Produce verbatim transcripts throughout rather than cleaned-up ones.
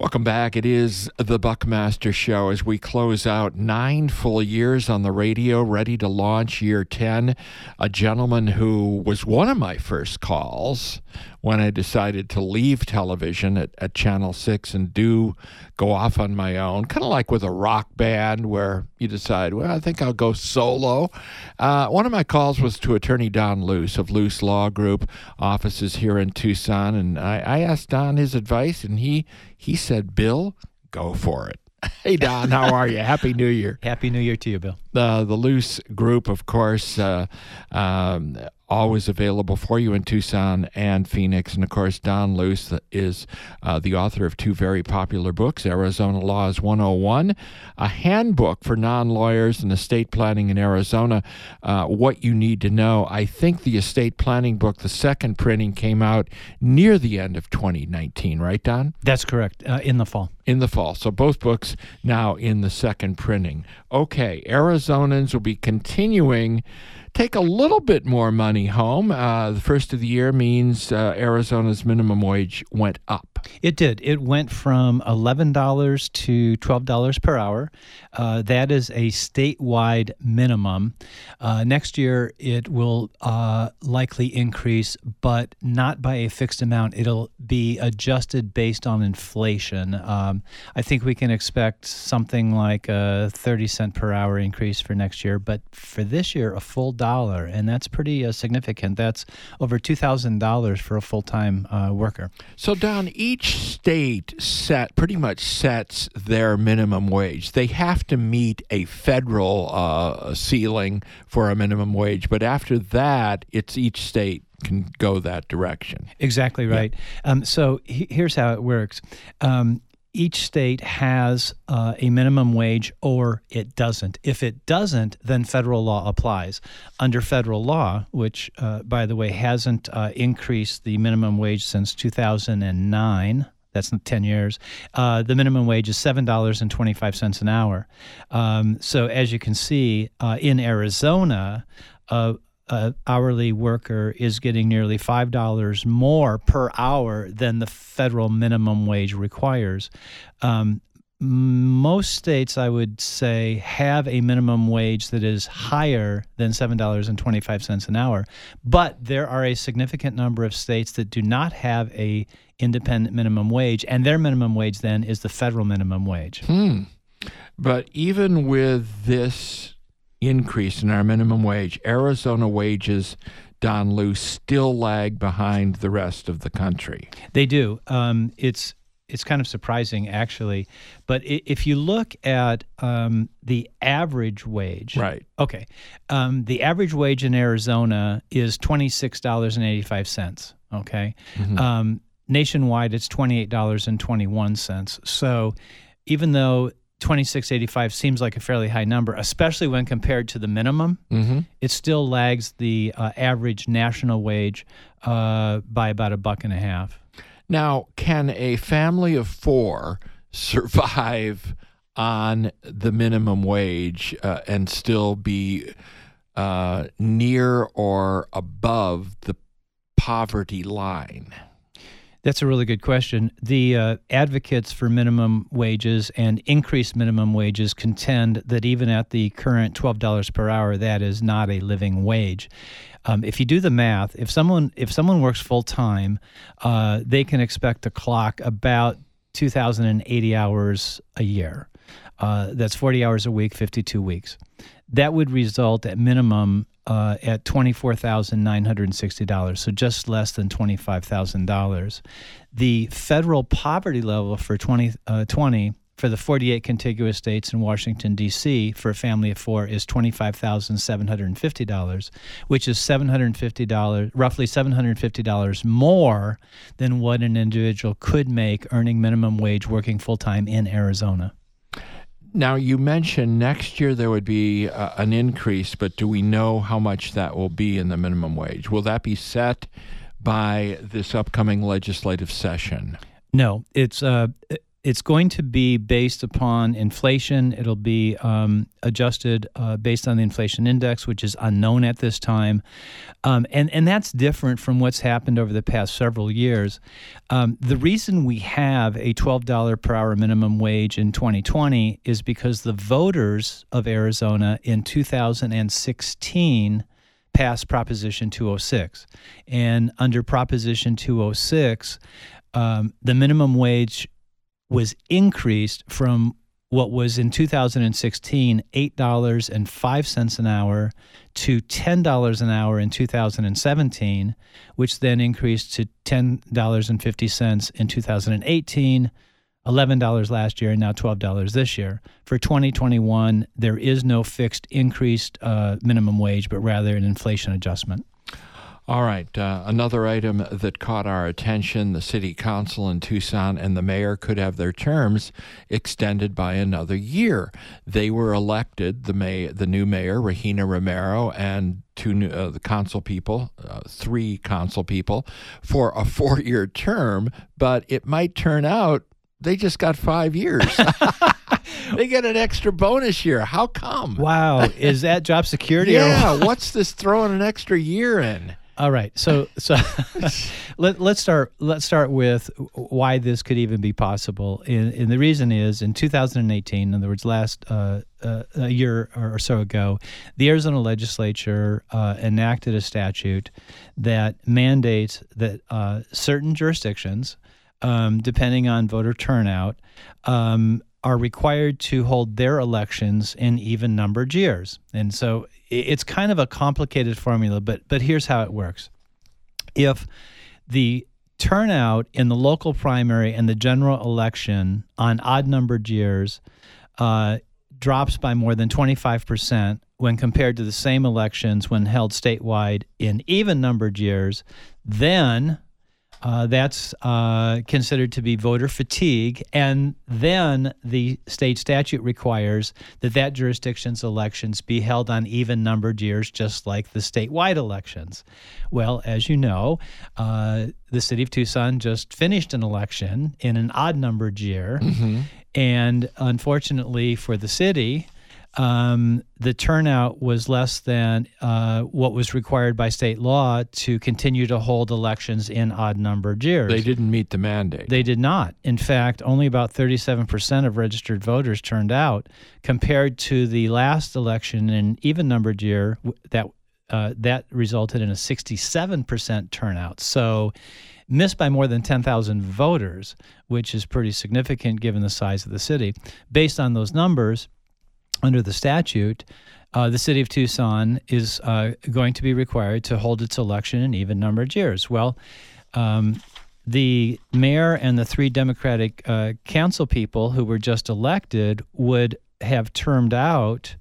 Welcome back. It is the Buckmaster Show as we close out nine full years on the radio, ready to launch year ten. A gentleman who was one of my first calls when I decided to leave television at, at Channel six and do go off on my own, kind of like with a rock band where you decide, well, I think I'll go solo. Uh, one of my calls was to Attorney Don Luce of Luce Law Group, offices here in Tucson, and I, I asked Don his advice, and he he said, Bill, go for it. Hey, Don, how are you? Happy New Year. Happy New Year to you, Bill. Uh, the Luce Group, of course, uh, um, always available for you in Tucson and Phoenix. And, of course, Don Luce is uh, the author of two very popular books, Arizona Laws one oh one, a handbook for non-lawyers in estate planning in Arizona, uh, what you need to know. I think the estate planning book, the second printing, came out near the end of twenty nineteen, right, Don? That's correct, uh, in the fall. In the fall. So both books now in the second printing. Okay, Arizonans will be continuing take a little bit more money home. Uh, the first of the year means uh, Arizona's minimum wage went up. It did. It went from eleven dollars to twelve dollars per hour. Uh, that is a statewide minimum. Uh, next year, it will uh, likely increase, but not by a fixed amount. It'll be adjusted based on inflation. Um, I think we can expect something like a thirty cent per hour increase for next year, but for this year, a full dollar, and that's pretty uh, significant. That's over two thousand dollars for a full-time uh, worker. So, Don, each state set pretty much sets their minimum wage. They have to meet a federal uh, ceiling for a minimum wage, but after that, it's each state can go that direction. Exactly right. Yeah. Um, so he- here's how it works. Um, Each state has uh, a minimum wage or it doesn't. If it doesn't, then federal law applies. Under federal law, which, uh, by the way, hasn't uh, increased the minimum wage since two thousand nine, that's ten years, uh, the minimum wage is seven dollars and twenty-five cents an hour. Um, so as you can see, uh, in Arizona, uh, an hourly worker is getting nearly five dollars more per hour than the federal minimum wage requires. Um, most states, I would say, have a minimum wage that is higher than seven dollars and twenty-five cents an hour, but there are a significant number of states that do not have a independent minimum wage, and their minimum wage then is the federal minimum wage. Hmm. But even with this increase in our minimum wage, Arizona wages, Don Luce, still lag behind the rest of the country. They do. Um, it's it's kind of surprising, actually. But if you look at um, the average wage, right? Okay, um, the average wage in Arizona is twenty-six dollars and eighty-five cents. Okay, mm-hmm. um, nationwide it's twenty-eight dollars and twenty-one cents. So even though twenty-six eighty-five seems like a fairly high number, especially when compared to the minimum, mm-hmm. it still lags the uh, average national wage uh, by about a buck and a half. Now, can a family of four survive on the minimum wage uh, and still be uh, near or above the poverty line? That's a really good question. The uh, advocates for minimum wages and increased minimum wages contend that even at the current twelve dollars per hour, that is not a living wage. Um, if you do the math, if someone if someone works full time, uh, they can expect to clock about two thousand eighty hours a year. Uh, that's forty hours a week, fifty-two weeks. That would result at minimum uh, at twenty-four thousand nine hundred sixty dollars, so just less than twenty-five thousand dollars. The federal poverty level for twenty twenty for the forty-eight contiguous states in Washington, D C, for a family of four is twenty-five thousand seven hundred fifty dollars, which is seven hundred fifty dollars, roughly seven hundred fifty dollars more than what an individual could make earning minimum wage working full-time in Arizona. Now, you mentioned next year there would be uh, an increase, but do we know how much that will be in the minimum wage? Will that be set by this upcoming legislative session? No, it's uh, it's going to be based upon inflation. It'll be um, adjusted uh, based on the inflation index, which is unknown at this time. Um, and, and that's different from what's happened over the past several years. Um, the reason we have a twelve dollars per hour minimum wage in twenty twenty is because the voters of Arizona in two thousand sixteen passed Proposition two oh six. And under Proposition two oh six, um, the minimum wage was increased from what was in two thousand sixteen eight dollars and five cents an hour to ten dollars an hour in two thousand seventeen, which then increased to ten dollars and fifty cents in two thousand eighteen, eleven dollars last year, and now twelve dollars this year. For twenty twenty-one, there is no fixed increased uh, minimum wage, but rather an inflation adjustment. All right. Uh, another item that caught our attention, the city council in Tucson and the mayor could have their terms extended by another year. They were elected, the may, the new mayor, Regina Romero, and two new, uh, the council people, uh, three council people, for a four-year term, but it might turn out they just got five years. They get an extra bonus year. How come? Wow. Is that job security? Yeah. Or what's this throwing an extra year in? All right, so so let let's start let's start with why this could even be possible, and, and the reason is in two thousand eighteen, in other words, last uh, uh, a year or so ago, the Arizona legislature uh, enacted a statute that mandates that uh, certain jurisdictions, um, depending on voter turnout, um, are required to hold their elections in even-numbered years, and so it's kind of a complicated formula, but but here's how it works. If the turnout in the local primary and the general election on odd-numbered years uh, drops by more than twenty-five percent when compared to the same elections when held statewide in even-numbered years, then Uh, that's uh, considered to be voter fatigue, and then the state statute requires that that jurisdiction's elections be held on even-numbered years, just like the statewide elections. Well, as you know, uh, the city of Tucson just finished an election in an odd-numbered year, mm-hmm. and unfortunately for the city, Um, the turnout was less than uh, what was required by state law to continue to hold elections in odd-numbered years. They didn't meet the mandate. They did not. In fact, only about thirty-seven percent of registered voters turned out, compared to the last election in an even-numbered year that uh, that resulted in a sixty-seven percent turnout. So missed by more than ten thousand voters, which is pretty significant given the size of the city. Based on those numbers, under the statute, uh, the city of Tucson is uh, going to be required to hold its election in even-numbered years. Well, um, the mayor and the three Democratic uh, council people who were just elected would have termed out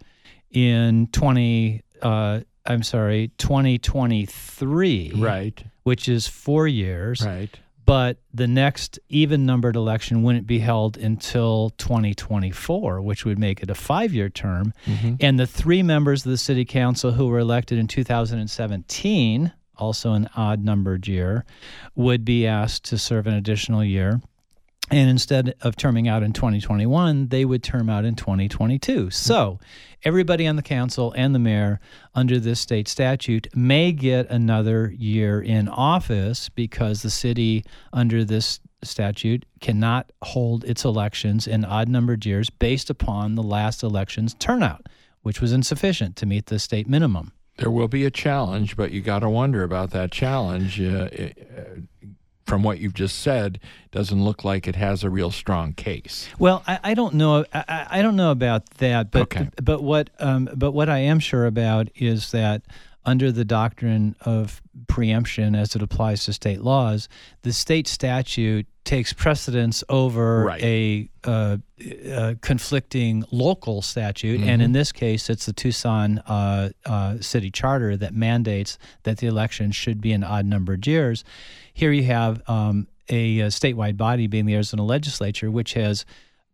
in twenty. Uh, I'm sorry, twenty twenty-three, right? Which is four years, right? But the next even-numbered election wouldn't be held until twenty twenty-four, which would make it a five-year term. Mm-hmm. And the three members of the city council who were elected in two thousand seventeen, also an odd-numbered year, would be asked to serve an additional year. And instead of terming out in twenty twenty-one, they would term out in twenty twenty-two. So everybody on the council and the mayor under this state statute may get another year in office because the city under this statute cannot hold its elections in odd-numbered years based upon the last election's turnout, which was insufficient to meet the state minimum. There will be a challenge, but you got to wonder about that challenge. Uh, uh, From what you've just said, doesn't look like it has a real strong case. Well, I, I don't know. I, I don't know about that, but okay. but what um, but what I am sure about is that under the doctrine of preemption, as it applies to state laws, the state statute takes precedence over right. a, uh, a conflicting local statute, mm-hmm. and in this case, it's the Tucson uh, uh, city charter that mandates that the election should be in odd-numbered years. Here you have um, a, a statewide body, being the Arizona legislature, which has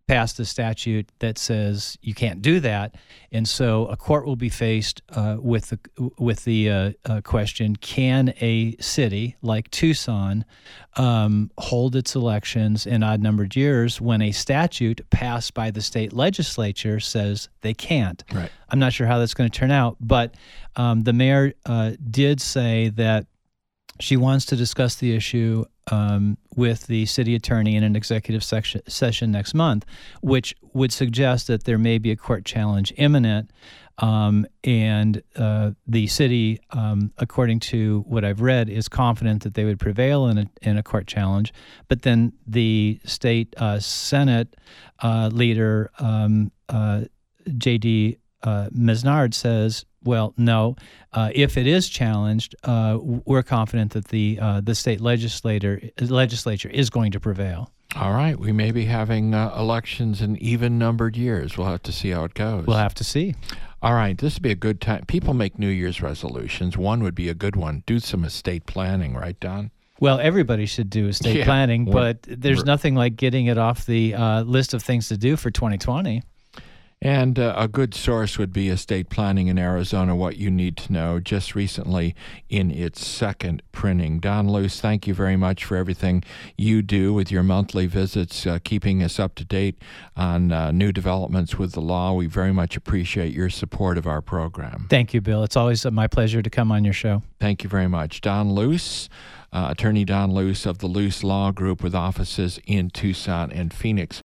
passed a statute that says you can't do that, and so a court will be faced uh, with the with the uh, uh, question: can a city like Tucson um, hold its elections in odd-numbered years when a statute passed by the state legislature says they can't? Right. I'm not sure how that's going to turn out, but um, the mayor uh, did say that she wants to discuss the issue um, with the city attorney in an executive section, session next month, which would suggest that there may be a court challenge imminent. Um, and uh, the city, um, according to what I've read, is confident that they would prevail in a, in a court challenge. But then the state uh, Senate uh, leader, um, uh, J D Uh, Mesnard, says, well, no, uh, if it is challenged, uh, we're confident that the uh, the state legislator legislature is going to prevail. All right. We may be having uh, elections in even-numbered years. We'll have to see how it goes. We'll have to see. All right. This would be a good time. People make New Year's resolutions. One would be a good one. Do some estate planning, right, Don? Well, everybody should do estate Yeah. planning, We're- but there's we're- nothing like getting it off the uh, list of things to do for twenty twenty. And uh, a good source would be Estate Planning in Arizona, What You Need to Know, just recently in its second printing. Don Luce, thank you very much for everything you do with your monthly visits, uh, keeping us up to date on uh, new developments with the law. We very much appreciate your support of our program. Thank you, Bill. It's always my pleasure to come on your show. Thank you very much. Don Luce, uh, Attorney Don Luce of the Luce Law Group with offices in Tucson and Phoenix.